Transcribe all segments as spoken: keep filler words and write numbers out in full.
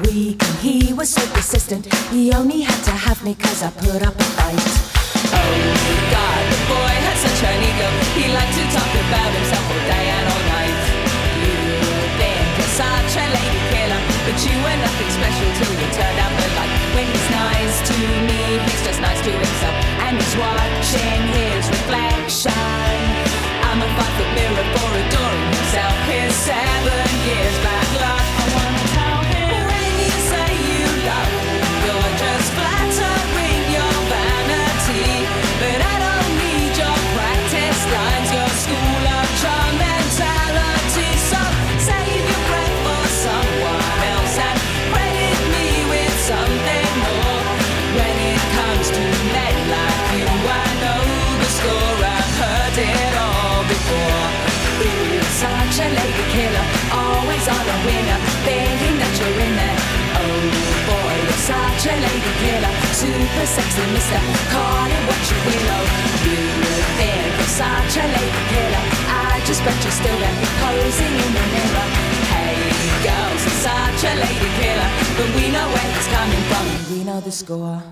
weak and he was so persistent. He only had to have me cause I put up a fight. Oh God, the boy had such an ego. He liked to talk about himself all day and all night. You think you're such a lady killer, but you were nothing special till you turned out the light. When he's nice to me, he's just nice to himself, and he's watching his reflection. I'm a five-foot mirror for adoring himself. His seven years bad luck. I wanna tell him, when you say you love me, you're just flattering your vanity. But I don't need your practice lines, your school of charm mentality. So save your breath for someone else and credit me with something more. When it comes to men like you, I know the score. I've heard it all before. You're such a lady killer, always on a winner, thinking that you're in there. Oh boy, you're such a lady killer, super sexy mister, call it what you will. Oh, you think you're such a lady killer, I just bet you're still there, posing in the mirror. Hey girls, you're such a lady killer, but we know where it's coming from, and we know the score.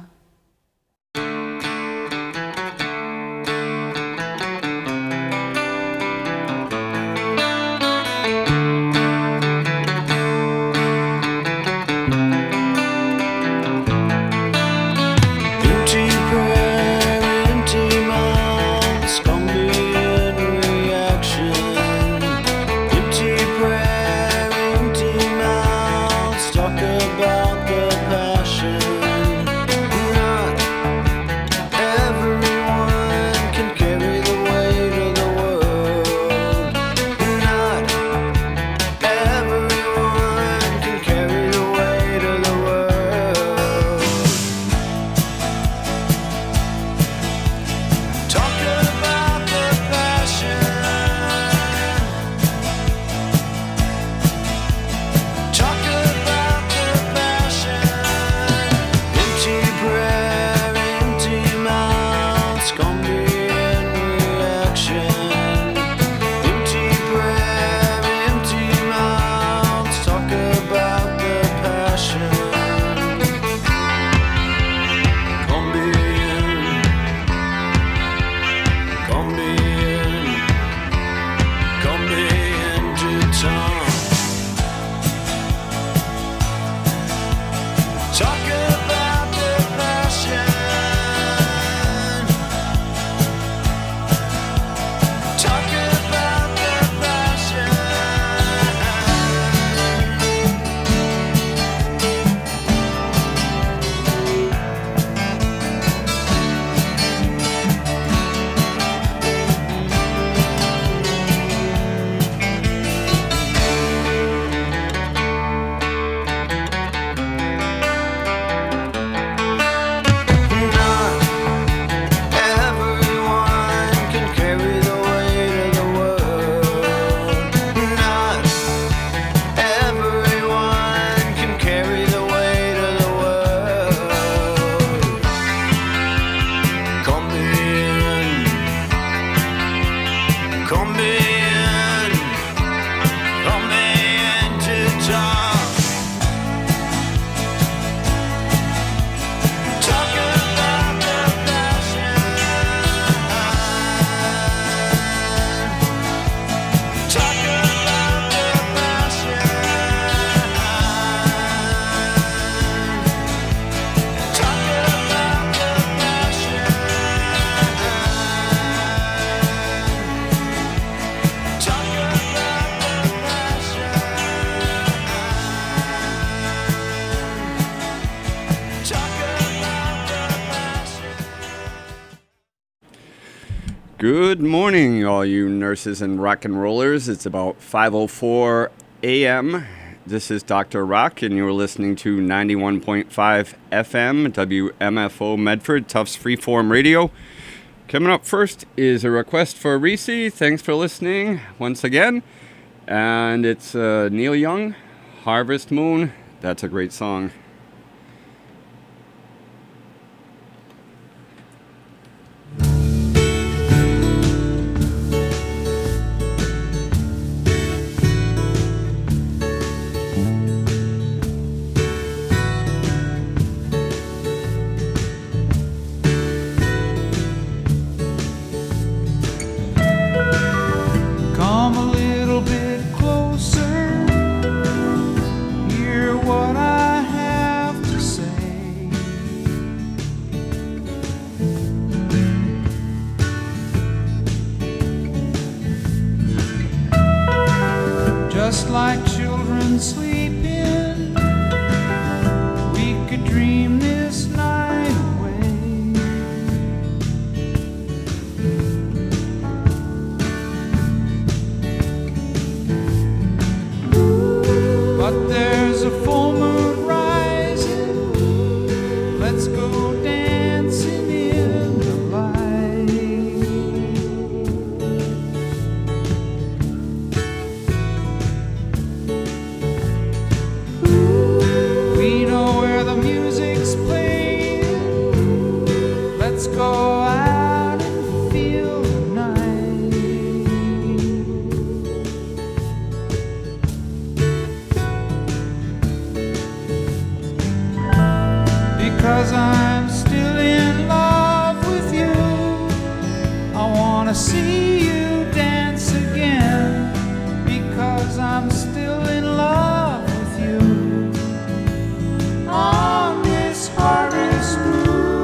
Good morning, all you nurses and rock and rollers. It's about five oh four a.m. This is Doctor Rock, and you're listening to ninety-one point five F M, W M F O Medford, Tufts Freeform Radio. Coming up first is a request for Reese. Thanks for listening once again. And it's uh, Neil Young, Harvest Moon. That's a great song. there's a full moon rising, let's go dancing in the light. We know where the music's playing, let's go out and feel the night. Because I'm still in love with you, I wanna see you dance again. Because I'm still in love with you, on this harvest moon.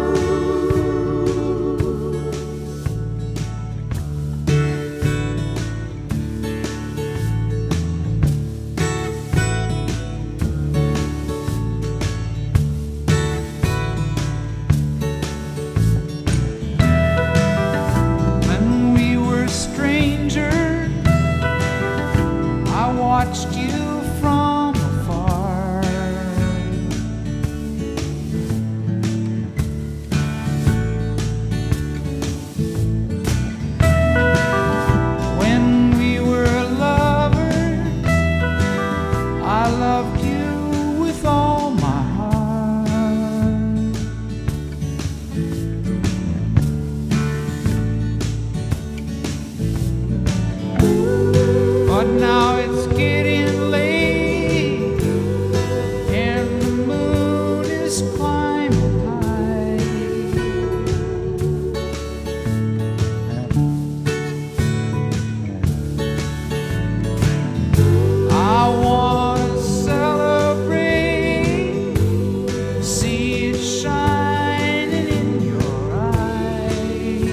When we were strangers, I watched you from afar. When we were lovers, I loved you with all my heart. But now it's getting late, and the moon is climbing high. I wanna celebrate, see it shining in your eyes.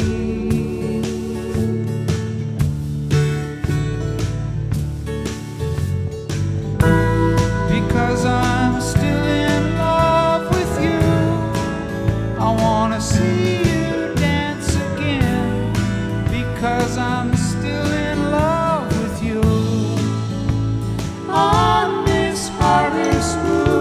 Because I'm still in love with you, I wanna see you dance again. Because I'm still in love with you, on this harvest moon.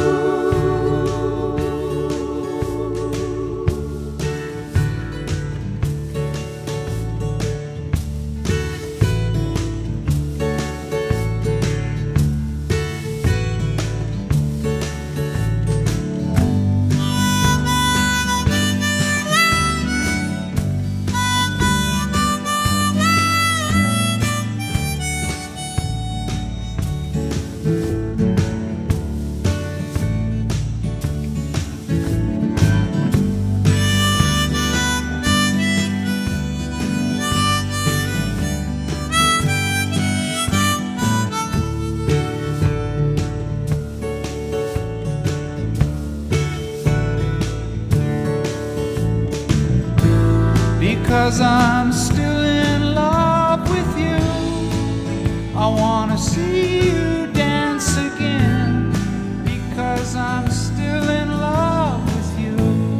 Because I'm still in love with you, I wanna see you dance again. Because I'm still in love with you,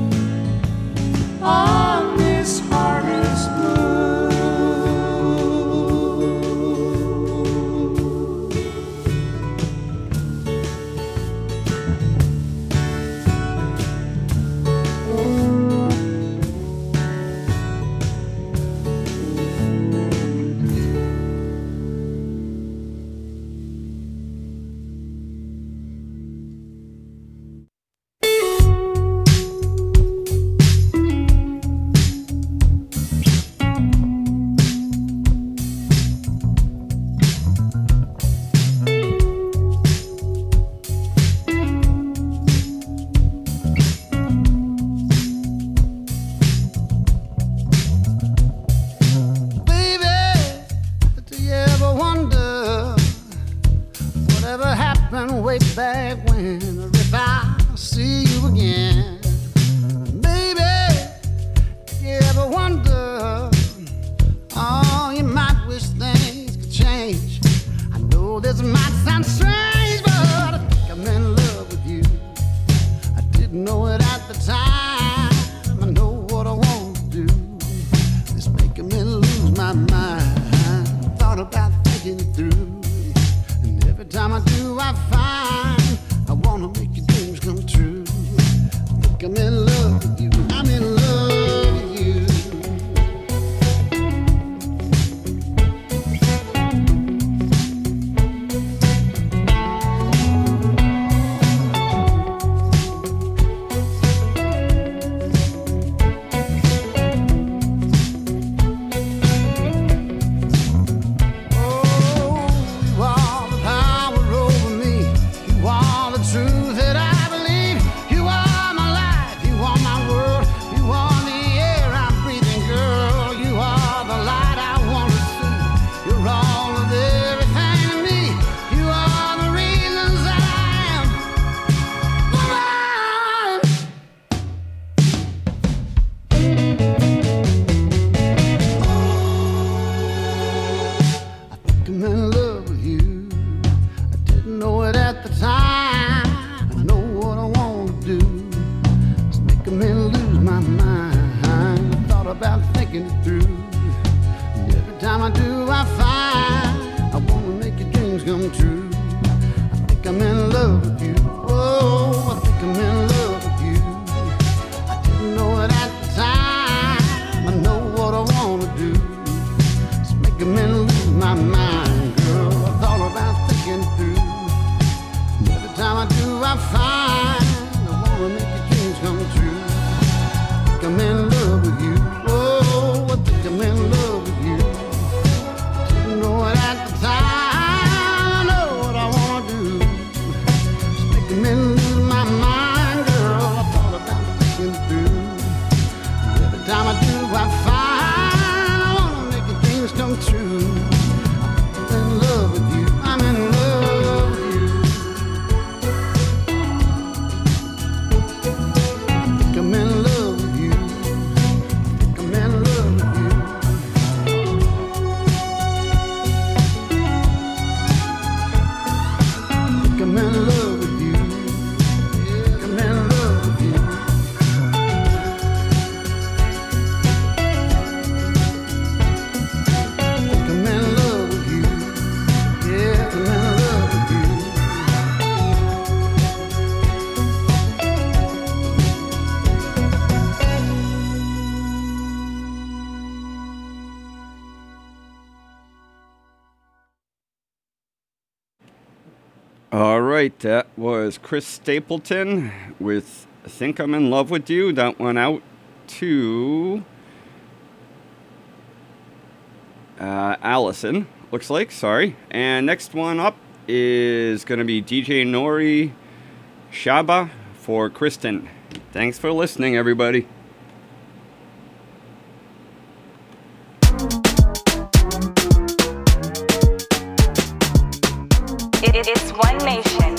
on this harvest moon. Way back when, or if I see you again, baby, you ever wonder, oh, you might wish things could change. I know this might sound strange, but I think I'm in love with you. I didn't know it at the time. I know what I want to do. It's making me lose my mind. Thought about thinking it through, and every time I do, I find I do, I find I wanna make your dreams come true. I think I'm in love with you. Oh, I think I'm in love with you. I didn't know it at the time. I know what I wanna do. It's making me lose my mind, girl. I thought about thinking through. Every time I do, I find I wanna make your dreams come true. I think I'm in love with you. Oh, I think I'm in love with you. Didn't know it at the time. I know what I wanna do. It's making me lose my mind, girl. I thought about thinking through. Every time I do, I find I wanna make your dreams come true. I'm in love with you. I'm in love with you. I think I'm in love with you. I think I'm in love with you. I think I'm in love with you. Yeah, I'm in love with you. I think I'm in love with you. Yeah, I'm in love with you. All right, that was Chris Stapleton with I Think I'm in Love with You. That went out to uh, Allison, looks like, sorry. And next one up is going to be D J Nori Shaba for Kristen. Thanks for listening, everybody. It is One Nation.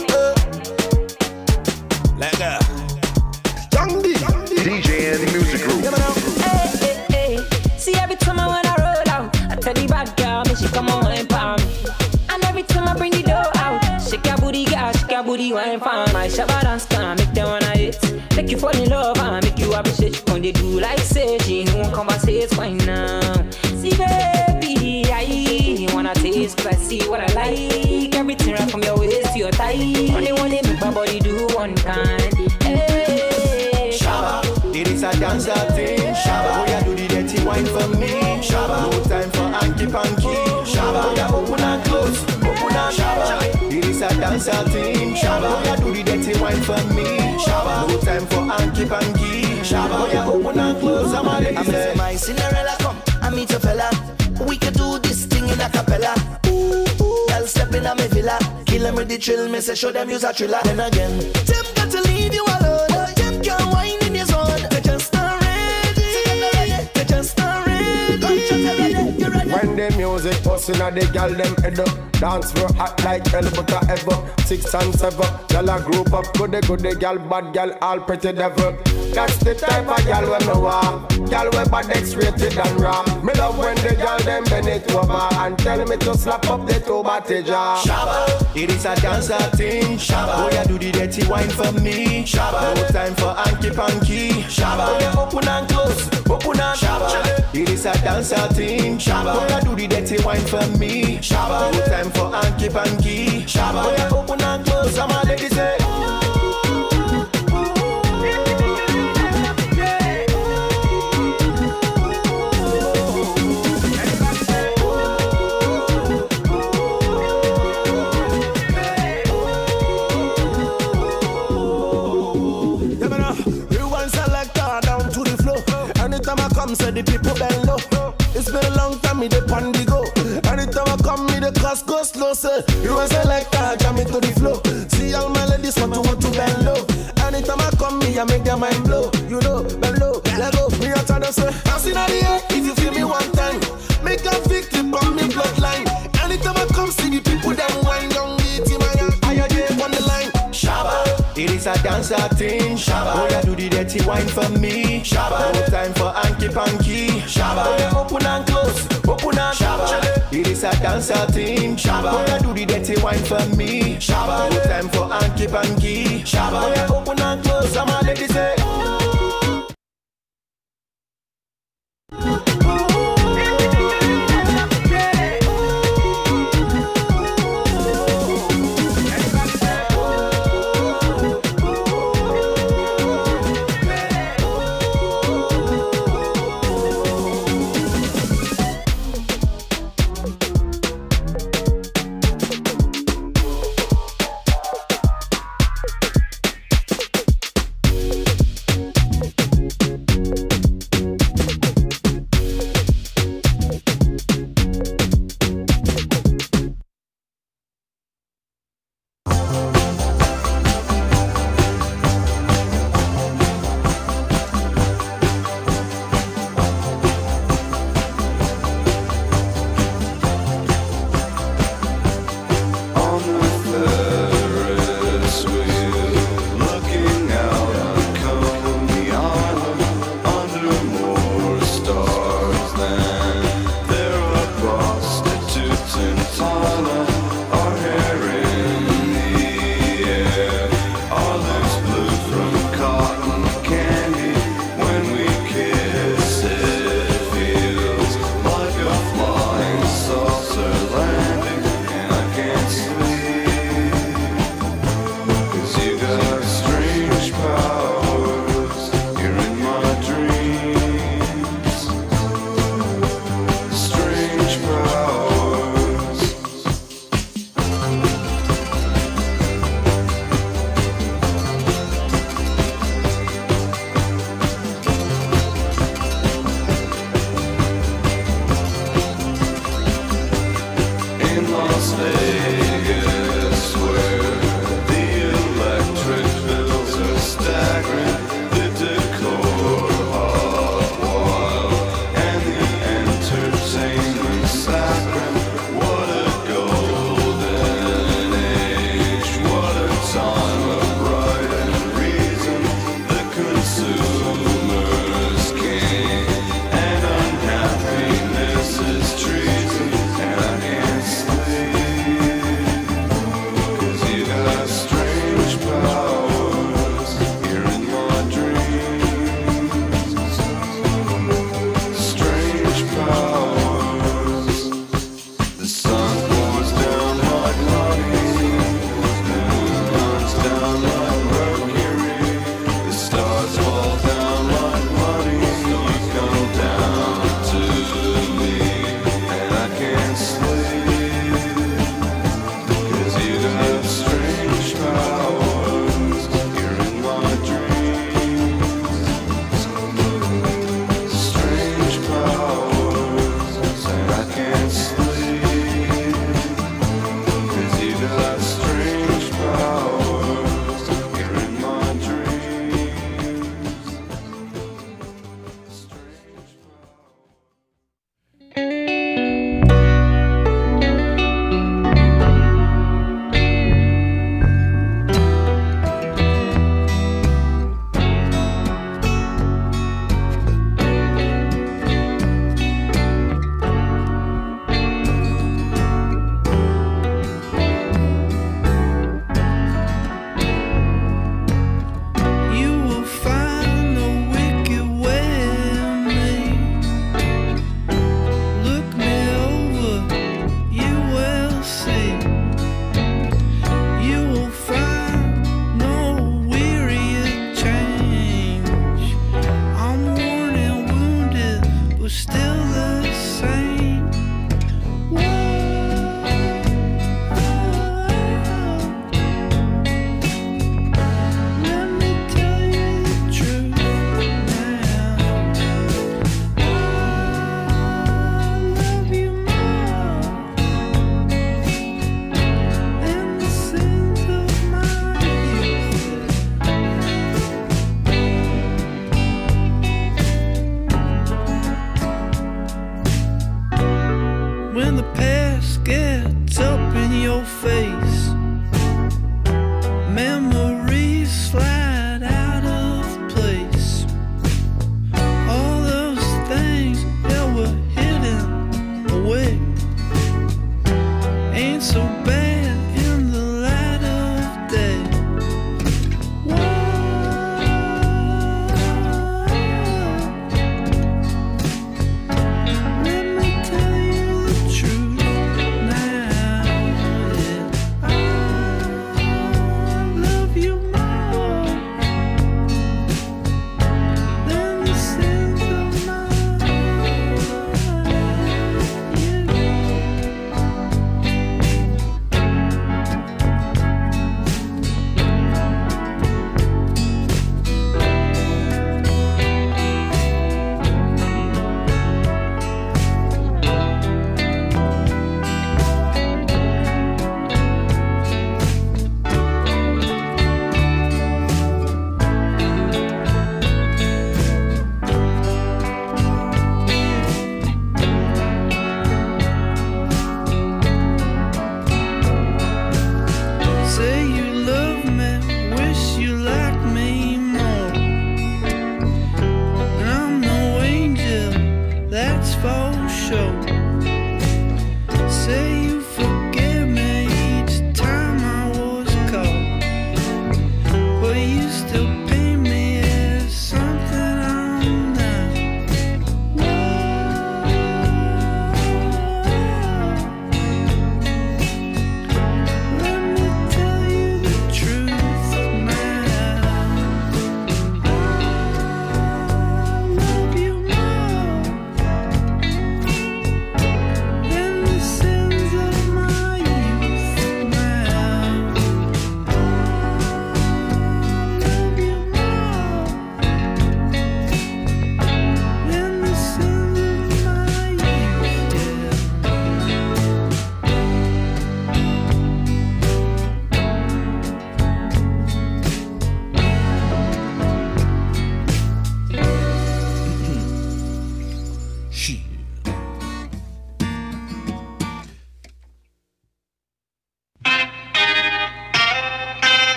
Let go. Young D. D J and Music Group. Hey, hey, hey. See, every time I wanna roll out, I tell the bad girl, me she come on and palm me. And every time I bring the door out, shake your booty, girl, shake your booty, wine palm. My shabba dance can make them wanna hit. Make you fall in love and make you appreciate. When they do like say, she won't conversate, fine now. See, baby, I wanna taste, cause I see what I like. Everything right from your waist to your thigh. Only one they make my body do one kind. Hey, Shabba, it is a dancer thing. Shabba, oh yeah, do the dirty wine for me. Shabba, no time for hanky panky. Shabba, oh yeah, open and close, open and Shabba, it is a dancer thing. Shabba, oh yeah, do the dirty wine for me. Shabba, no time for hanky panky. Shabba, oh yeah, open and close. I'm a lady. I'm my Cinderella, come, I meet your fella. We can do this thing in a cappella. Girl step in a me villa. Kill them with the chill, me say show them use a thriller. Then again, them got to leave you alone. Them can't whine in your zone. They just not ready. They just not ready. You ready? When the music bustin' at the gal them head up. Dance floor hot like hell but a ever. Six and seven, gal a group up. Goody goody gal, bad gal, all pretty devil. That's the type of gal when me want. Gal we bad X-rated and raw. Me love when the gal them bend it over and tell me to slap up the two batty jaw. Shabba, it is a dancer thing. Shabba, oh yeah, do the dirty wine for me. Shabba, no time for hanky panky. Shabba, oh yeah, open and close, open and Shabba, it is a dancer thing. Shabba, oh yeah, do the dirty wine for me. Shabba, no time for hanky panky. Shabba, oh yeah, open and close. I'm a lady say. Say the people bend low. It's been a long time, me the pan the go. Anytime I come, me the class go slow. Say you was a like that, jam it to the flow. See all my ladies want to want to bend low. Anytime I come, me I make their mind blow. You know, bend low, let go. Me a tell them say, I see the air. If you feel me one time, make a victory on me bloodline. Anytime I come, see the people them wine down the team. I I get on the line. Shabba, it is a dancer thing. Shabba, oh yeah, do the dirty wine for me. Shabba, no time for hanky panky. Shabba, oh yeah, open and close, open and Shabba, it is a dancer thing. Shabba, oh yeah, do the dirty wine for me. Shabba, no time for hanky panky. Shabba, oh yeah, open and close. I'm a lady say.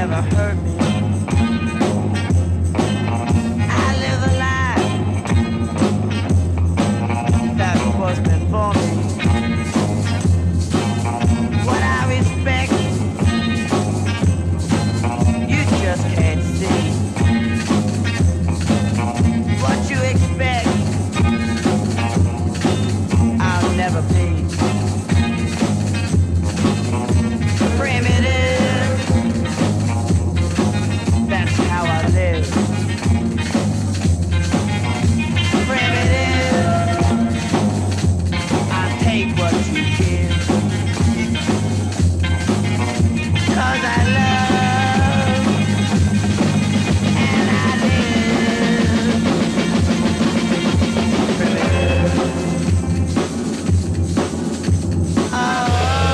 never hurt me. I live a life that was meant for me. What I respect, you just can't see. What you expect, I'll never be. Primitive, that's how I live. Primitive, I take what you give. 'Cause I love and I live. Primitive. Oh.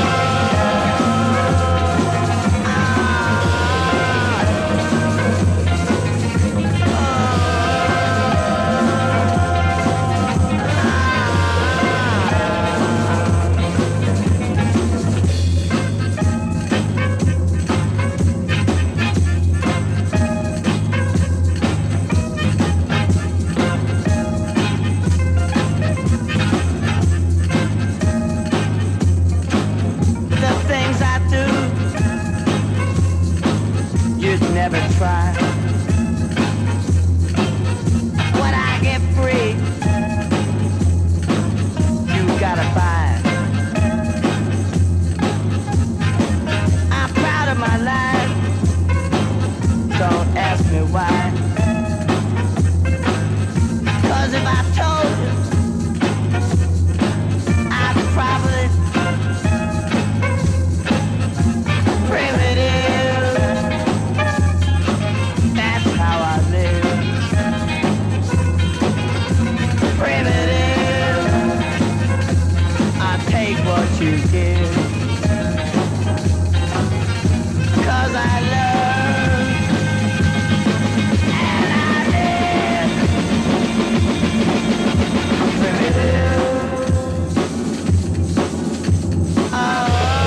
The things I do, you'd never try. When I get free, you gotta buy. I'm proud of my life, don't ask me why. 'Cause if I told you, I'd probably primitive, that's how I live. Primitive, I take what you give. 'Cause I love and I live. Primitive. Oh.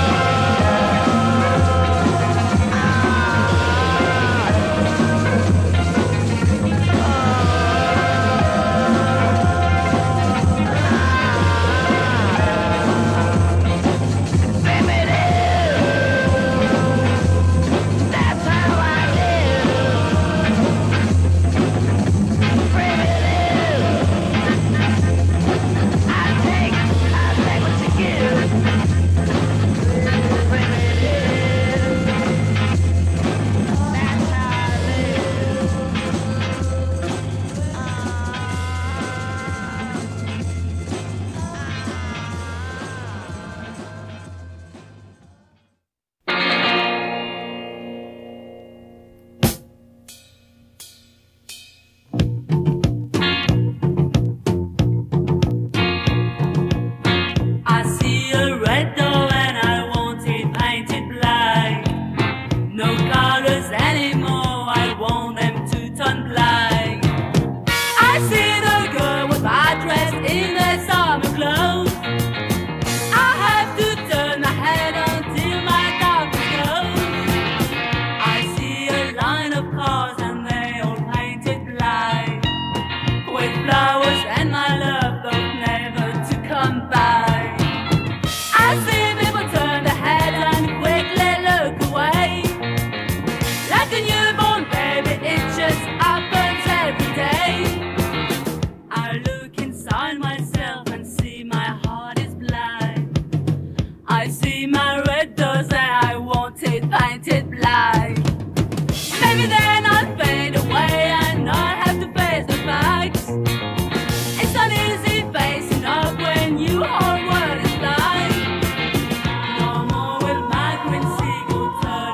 I see a red door and I want it painted black. No colors anymore, I want them to turn black. I see the girl with my dress in her summer clothes. I have to turn my head until my darkness goes. I see a line of cars and they all painted black, with flowers and my love both never to come back. I see people turn their head and quickly look away. Like a newborn baby, it just happens every day. I look inside myself and see my heart is black. I see my red doors and I want it painted black. Maybe then I'll fade away and not have to face the facts. It's not easy facing up when you hold what is like. No more will my green seagull turn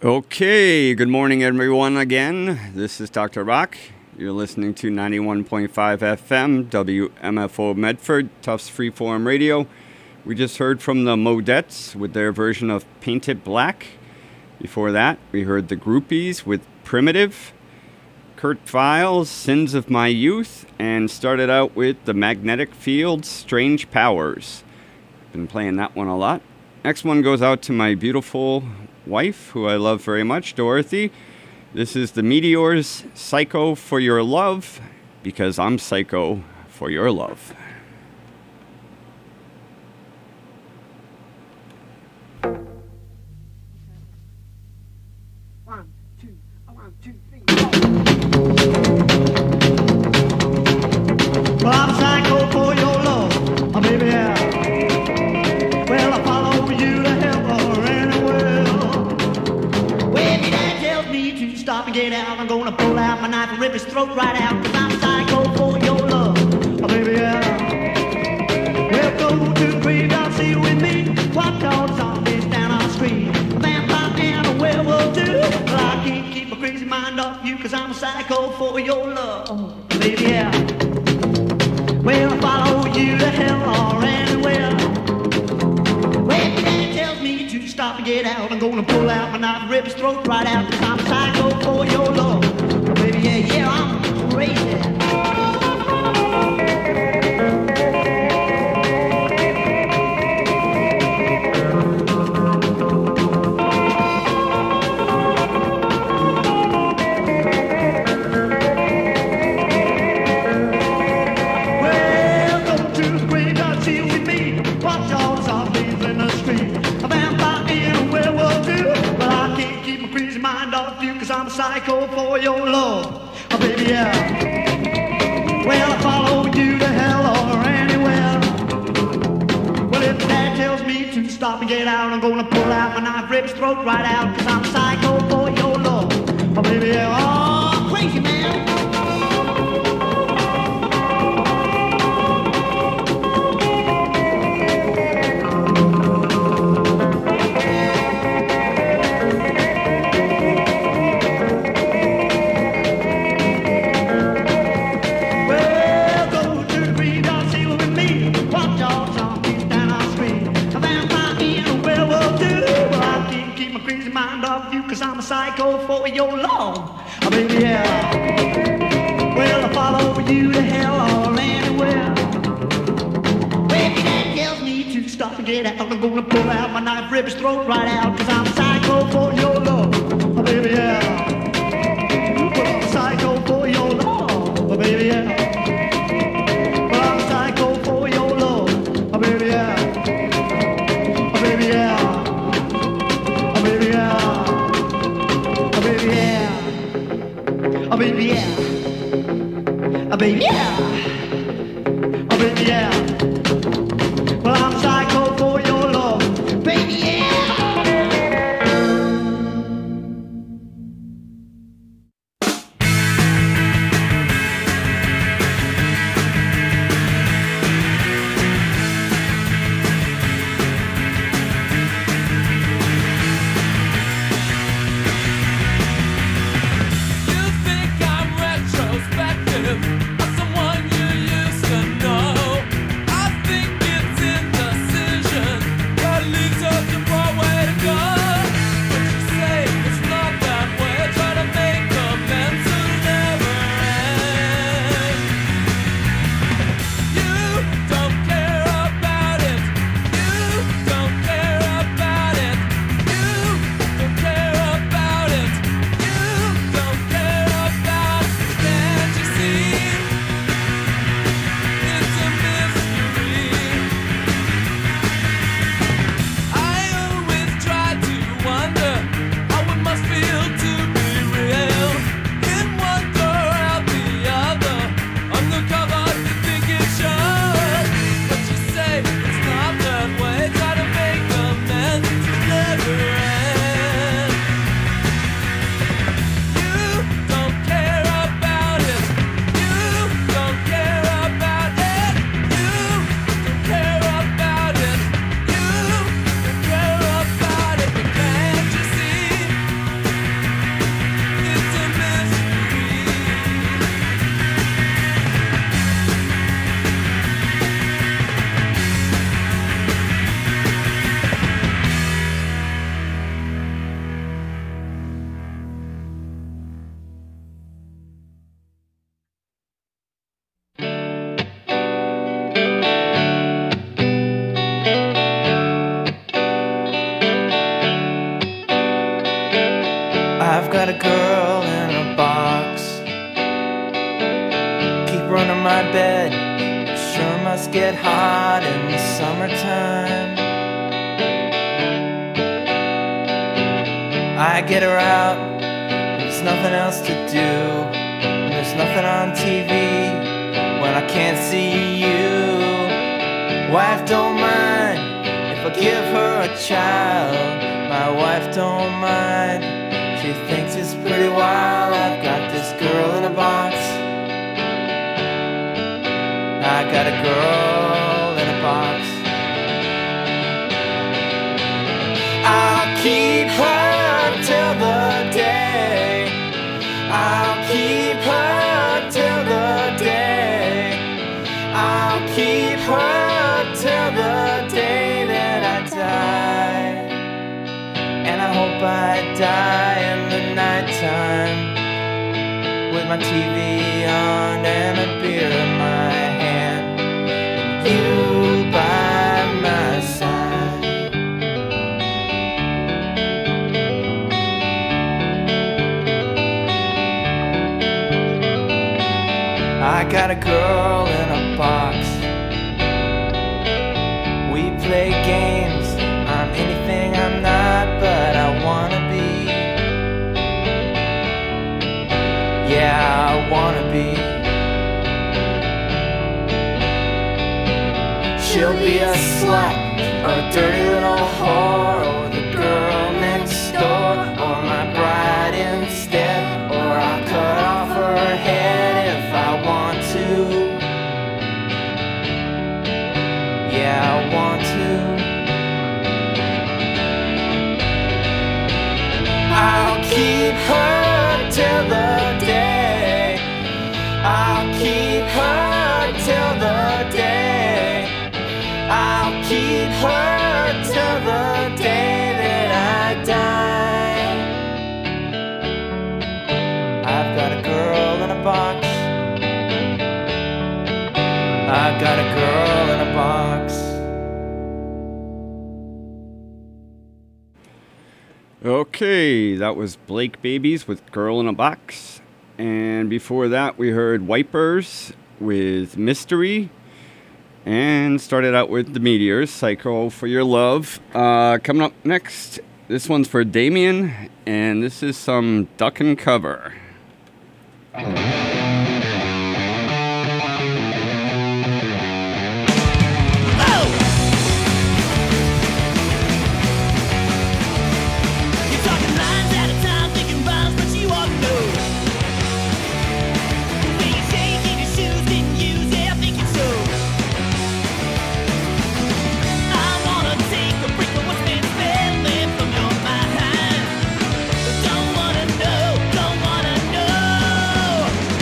Okay, good morning, everyone, again. This is Doctor Rock. You're listening to ninety-one point five F M, W M F O Medford, Tufts Freeform Radio. We just heard from the Modettes with their version of Paint It Black. Before that, we heard the Groupies with Primitive, Kurt Files, Sins of My Youth, and started out with the Magnetic Fields, Strange Powers. Been playing that one a lot. Next one goes out to my beautiful wife, who I love very much, Dorothy. This is the Meteors, Psycho for Your Love, because I'm psycho for your love. One, two, one, two, three, Well, I'm psycho for your love, oh, baby, yeah. Well, I follow you to hell or anywhere. Well, if your dad tells me to stop and get out, I'm gonna pull out my knife and rip his throat right out, cause I'm psycho for your love, oh, baby, yeah. Well, go to the graveyard, see with me, watch all the zombies down our street. A vampire and a werewolf too. Well, I can't keep my crazy mind off you, cause I'm a psycho for your love, oh, baby, yeah. Well, I follow you to hell or anywhere. Well, if your dad tells me to stop and get out, I'm gonna pull out my knife and rip his throat right out, cause I'm a psycho for your love, oh, baby, yeah, yeah, I'm crazy. I'm a psycho for your love, oh, baby, yeah. Well, I follow you to hell or anywhere. Well, if dad tells me to stop and get out, I'm gonna pull out my knife, rip his throat right out, cause I'm a psycho for your love, oh, baby, yeah. Oh, I'm crazy, man. Cause I'm a psycho for your love, oh, baby, yeah. Well, I follow you to hell or anywhere. Well, if your dad tells me to stop and get out, I'm gonna pull out my knife, rip his throat right out, cause I'm a psycho for your love, oh, baby, yeah. Well, I'm a psycho for your love, oh, baby, yeah. Well, I'm a psycho for your love, oh, baby, yeah. Oh, baby, yeah. Oh, baby, yeah. Oh, baby, yeah. Oh, baby, yeah. Oh, baby, yeah. Oh, baby, yeah. Well, I'm psycho for your love, baby, yeah. You think I'm retrospective, or someone you I've got a girl in a box. Keep her under my bed. It sure must get hot in the summertime. I get her out. There's nothing else to do. And there's nothing on T V when I can't see you. Wife don't mind if I give her a child. My wife don't mind. She thinks it's pretty wild. I've got this girl in a box. I got a girl in a box. I'll keep her till the day. I'll keep her till the day. I'll keep her till the day that I die. And I hope I die in the nighttime with my T V on and a beer in my hand, and you by my side. I got a girl in a box. We play games. I'm anything I'm not, but I wanna be. Yeah, I wanna be. She'll be a slut, or a dirty little whore, or the girl next door, or my bride instead, or I'll cut off her head if I want to. Yeah, I want to. I'll keep her till the day. I'll keep her till the day. I'll keep her till the day that I die. I've got a girl in a box. I've got a girl in a box. Okay, that was Blake Babies with Girl in a Box. And before that, we heard Wipers with Mystery. And started out with The Meteors, Psycho for Your Love. Uh, coming up next, this one's for Damien. And this is some Duck and Cover. Don't wanna know, don't wanna know.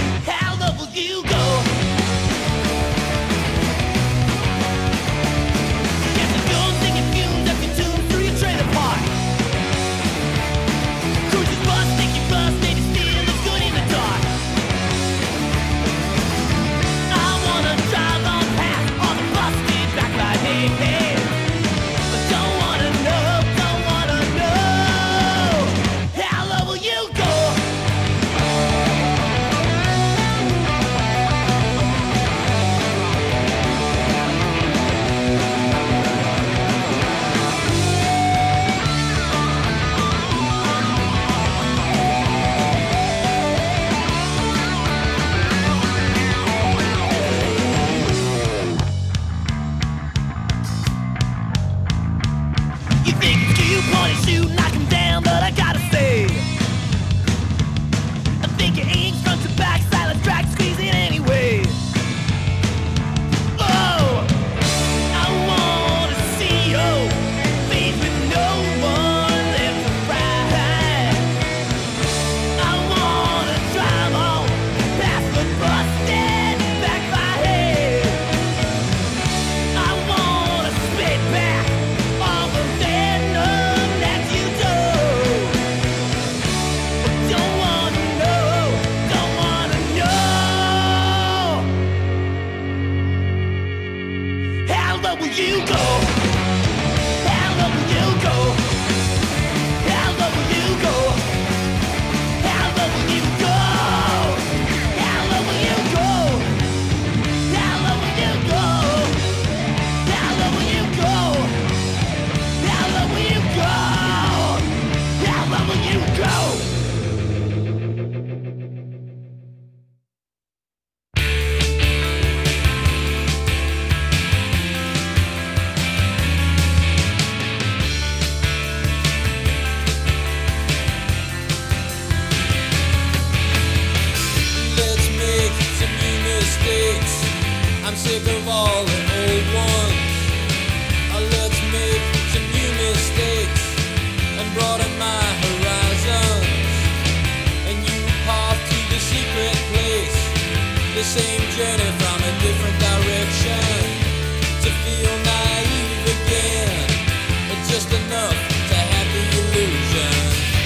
sick of all the old ones. Uh, let's make some new mistakes and broaden my horizons. And you path to the secret place, the same journey from a different direction. To feel naive again, but just enough to have the illusion.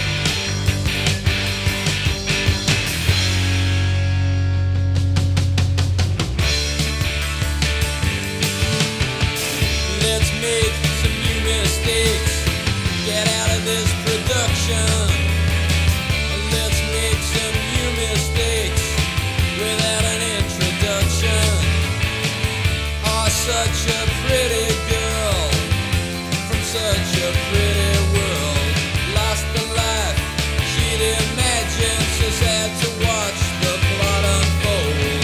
Let's make some new mistakes, get out of this production. Let's make some new mistakes without an introduction. Oh, such a pretty girl from such a pretty world, lost the life she'd imagined, so sad to watch the plot unfold.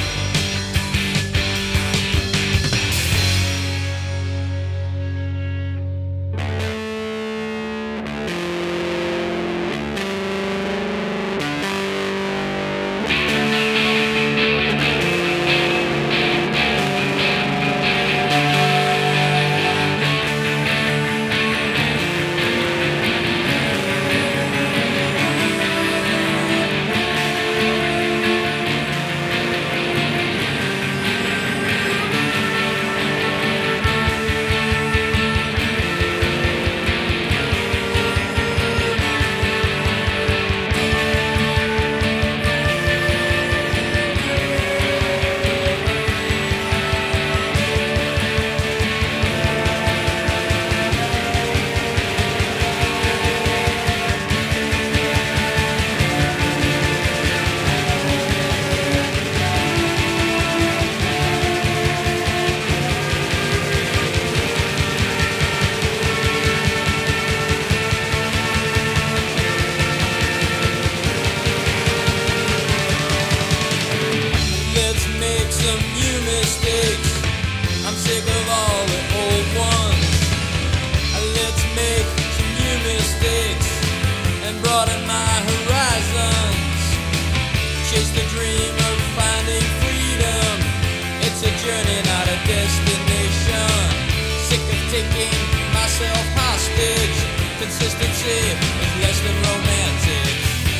Let's make some new mistakes, I'm sick of all the old ones. Let's make some new mistakes and broaden my horizons. Chase the dream of finding freedom, it's a journey, not a destination. Sick of taking myself hostage, consistency is less than romantic.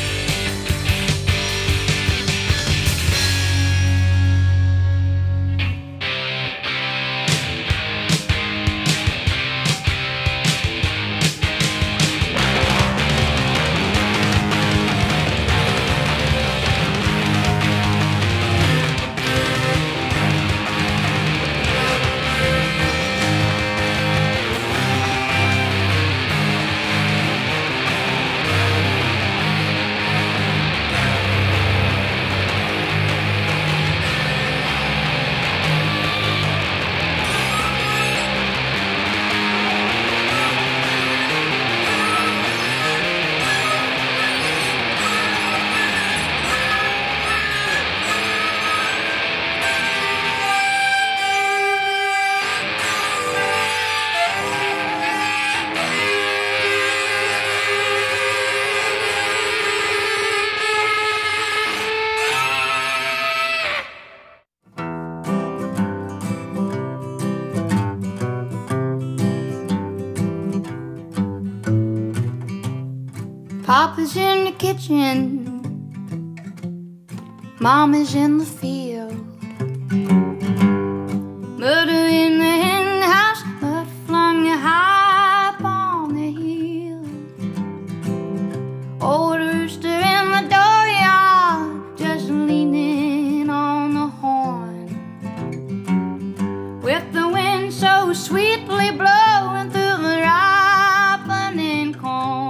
Papa's in the kitchen, Mama's in the field, Mother in the hen house, but flung you high up on the hill. Old rooster in the dooryard, just leaning on the horn, with the wind so sweetly blowing through the ripening corn.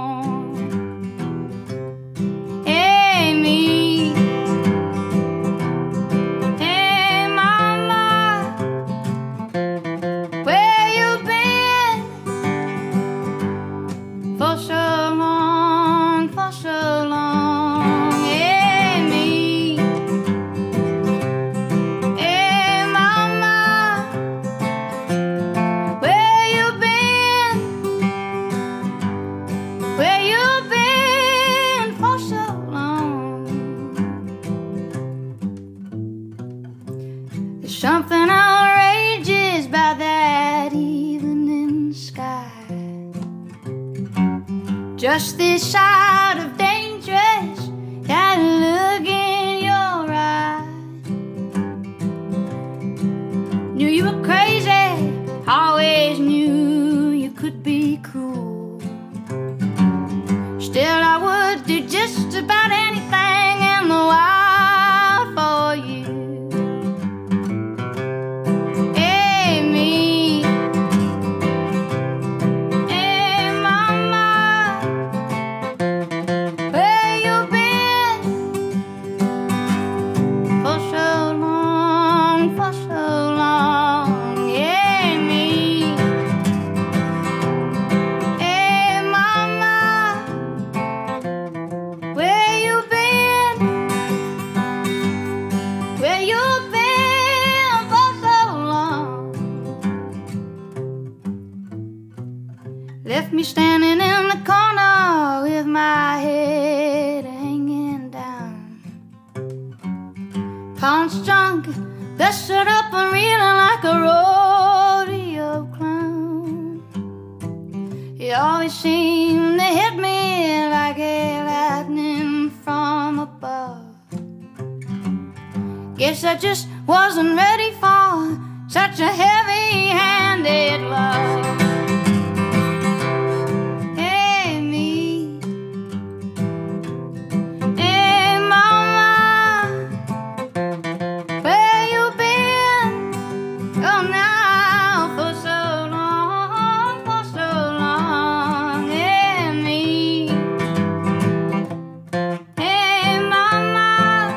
punch drunk, gustered up and reeling like a rodeo clown. He always seemed to hit me like a lightning from above. Guess I just wasn't ready for such a heavy-handed love. Hey, me. Hey, mama. Where you been? Oh, now for so long, for so long. Hey, me. Hey, mama.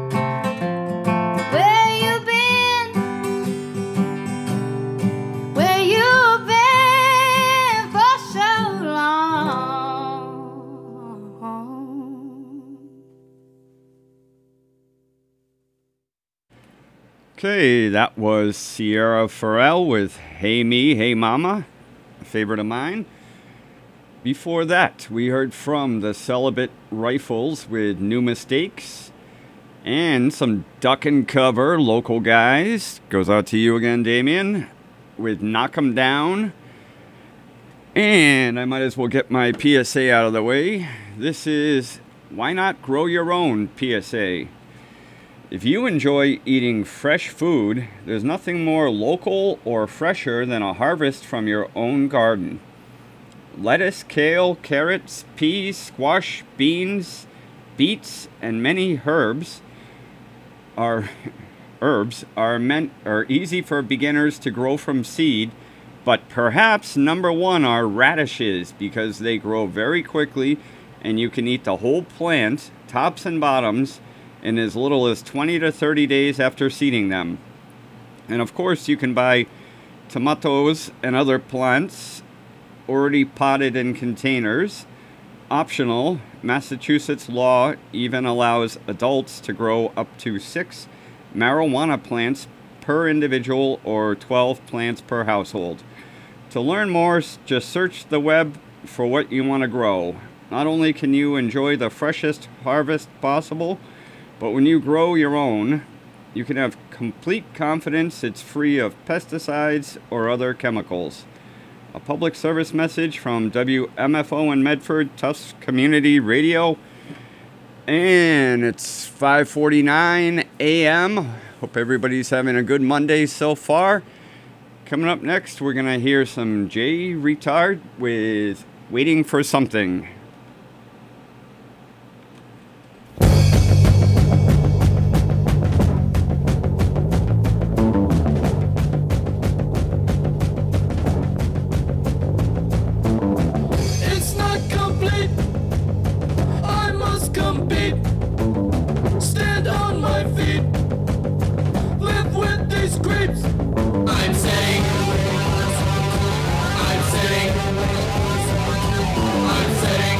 Where you been? Where you been for so long? Okay, that was Sierra Farrell with Hey Me, Hey Mama, a favorite of mine. Before that, we heard from the Celibate Rifles with New Mistakes, and some duck and cover local guys. Goes out to you again, Damien, with Knock 'em Down. And I might as well get my P S A out of the way. This is Why Not Grow Your Own P S A. If you enjoy eating fresh food, there's nothing more local or fresher than a harvest from your own garden. Lettuce, kale, carrots, peas, squash, beans, beets, and many herbs are herbs are meant are easy for beginners to grow from seed, but perhaps number one are radishes, because they grow very quickly and you can eat the whole plant, tops and bottoms, in as little as twenty to thirty days after seeding them. And of course, you can buy tomatoes and other plants already potted in containers. Optional, Massachusetts law even allows adults to grow up to six marijuana plants per individual or twelve plants per household. To learn more, just search the web for what you want to grow. Not only can you enjoy the freshest harvest possible, but when you grow your own, you can have complete confidence it's free of pesticides or other chemicals. A public service message from W M F O in Medford, Tufts Community Radio. And it's five forty-nine a m Hope everybody's having a good Monday so far. Coming up next, we're going to hear some Jay Retard with Waiting for Something. It's not complete. I must compete. Stand on my feet. Live with these creeps. I'm saying. I'm saying. I'm saying.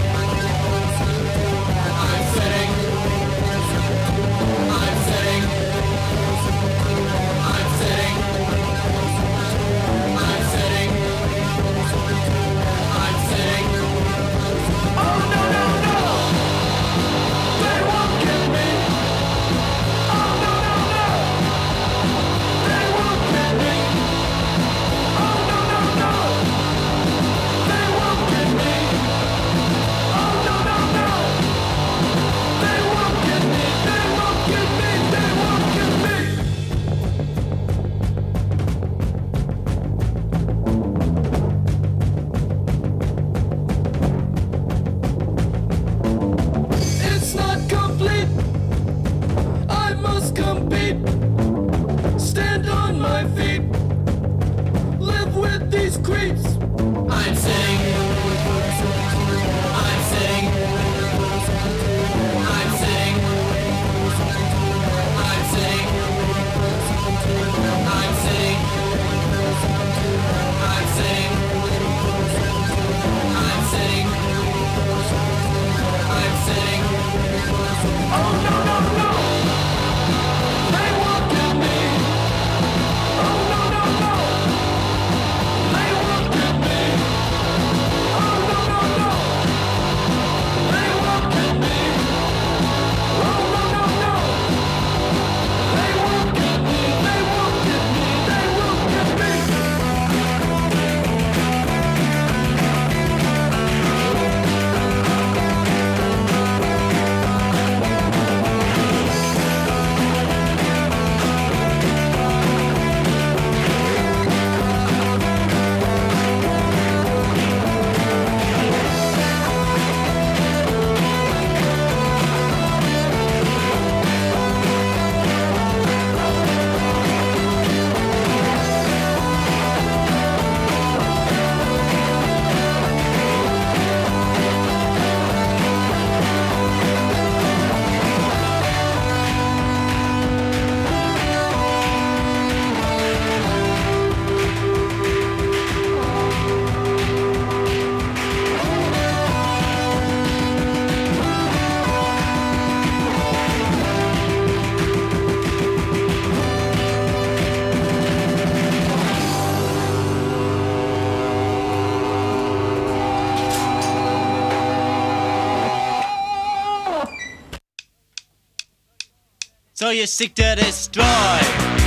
so you seek to destroy.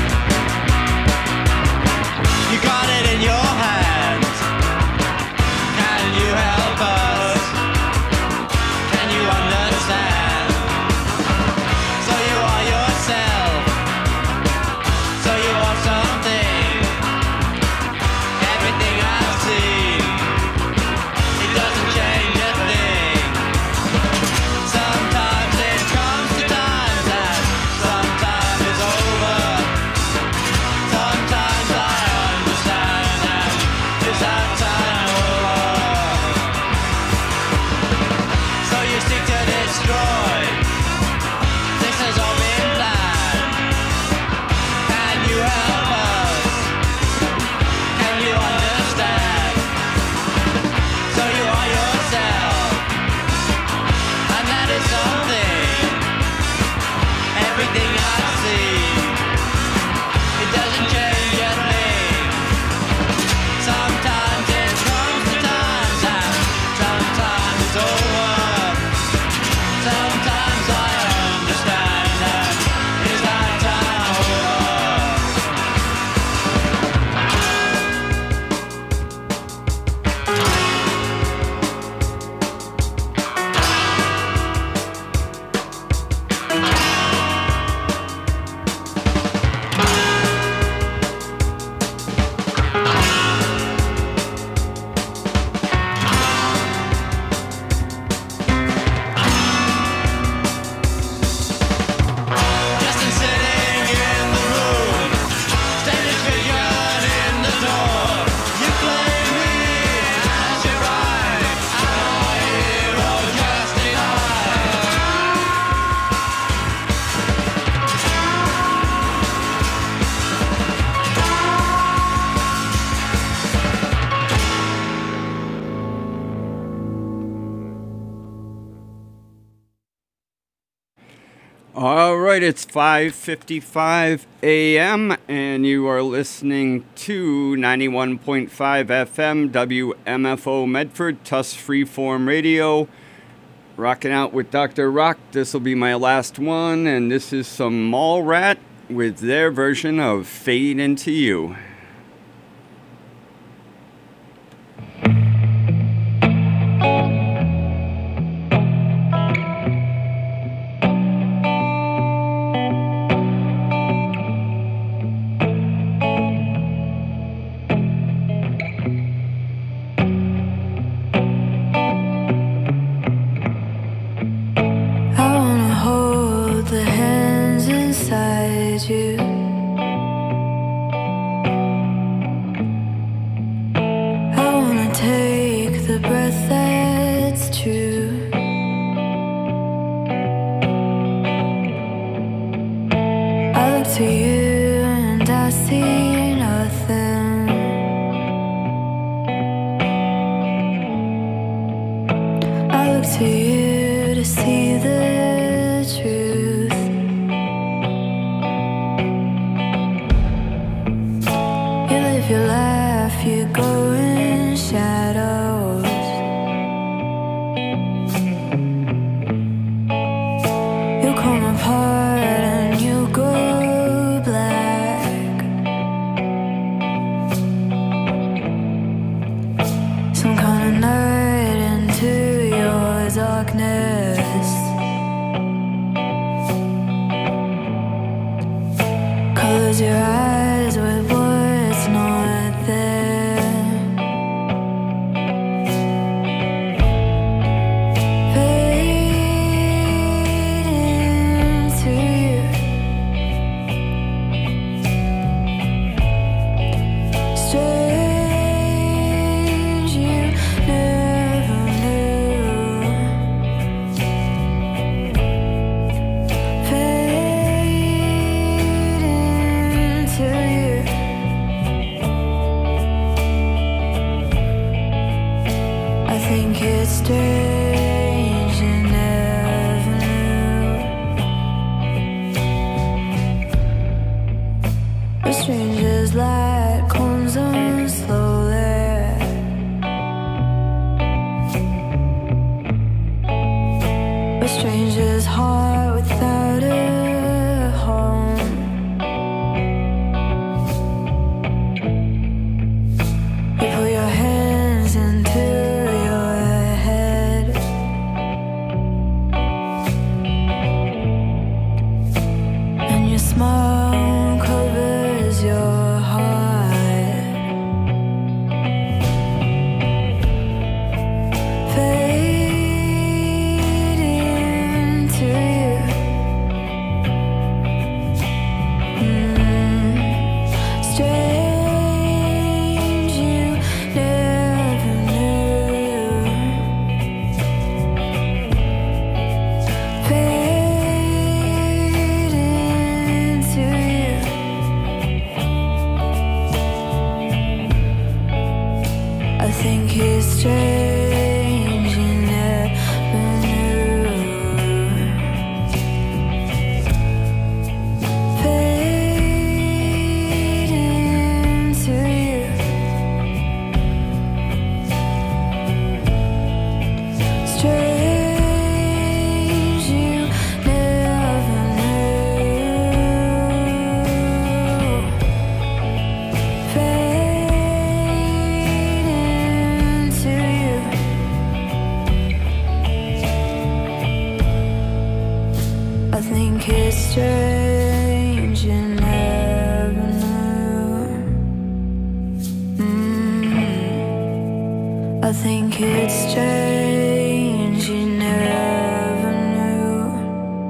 You got it in your hands. Can you help us? Can you understand? So you are yourself. So you are something. Everything I've seen, it doesn't change a thing. Sometimes it comes to times and sometimes it's over. Sometimes I understand and is that time over? So you seek to destroy. This has all been planned. Can you help us? Can you understand? So you are yourself, and that is something. Everything I see, it doesn't change a thing. Sometimes it comes to times and sometimes it's over. Sometimes I understand and is that time just in sitting in the room, standing figured in the door. You claim me as your right, I'm a hero just All right, it's five fifty-five a m and you are listening to ninety-one point five F M W M F O Medford, Tuss Freeform Radio. Rocking out with Doctor Rock. This will be my last one, and this is some Mallrat with their version of Fade Into You. I wanna hold the hands inside you. I wanna take the breath that's true. I look to you and I see nothing. I look to you to see the truth. You live your life, you go in shadows. You come apart and you go black. Some kind of night into your darkness. Close your eyes with what's not there. Fade into you. Strange you never knew. Fade into you. I think it's strange you never knew. A stranger's light comes on slowly. A stranger's heart without a think it's strange you never knew. Mm. I think it's strange.